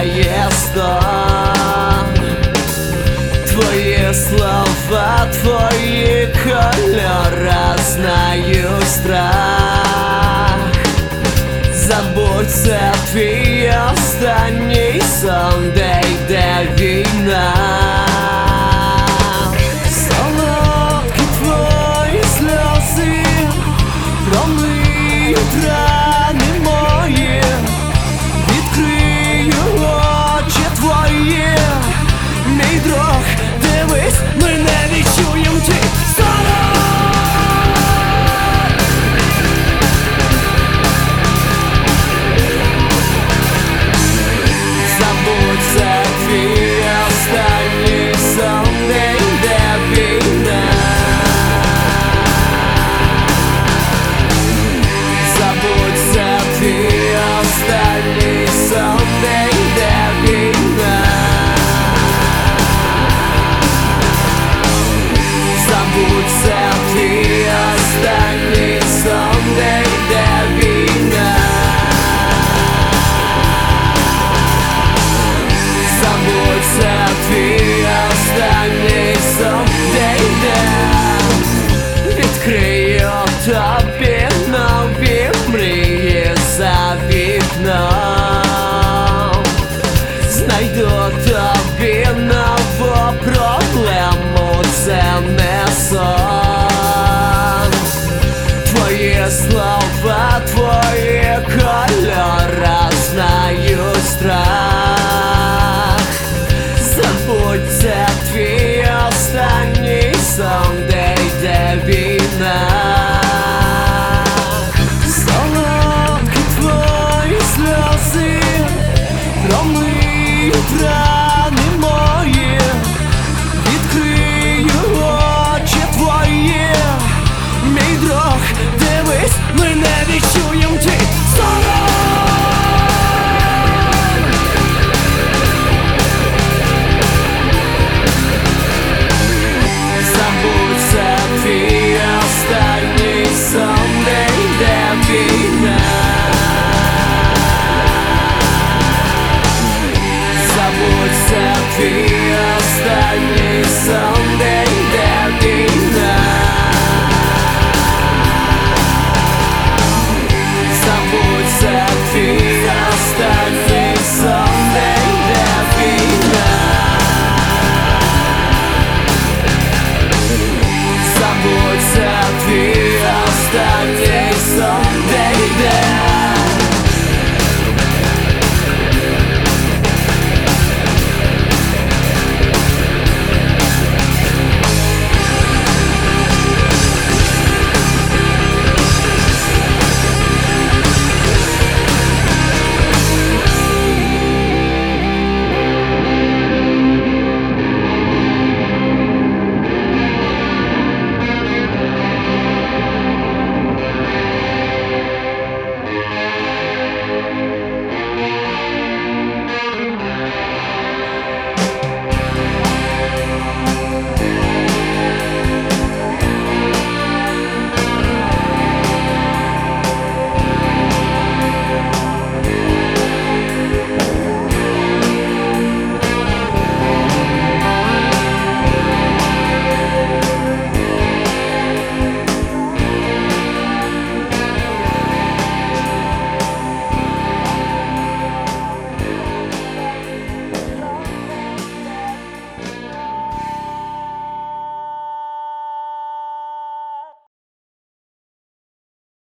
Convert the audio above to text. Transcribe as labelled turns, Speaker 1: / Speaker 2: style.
Speaker 1: триває стон. Твої слова, твої кольори, знаю страх. Забудь, це твій останній сон, де йде війна. Солодкі твої сльози промиють рани мої. Відкрию очі твої, мій друг, дивись, ми не відчуєм твій сон. Забудь, це твій останній сон, де йде війна. Забудь, це твій останній сон, де йде війна. Забудь, це твій останній сон, де йде війна. Забудь, це твій останній сон, де йде. Відкрию тобі нові мрії за вікном.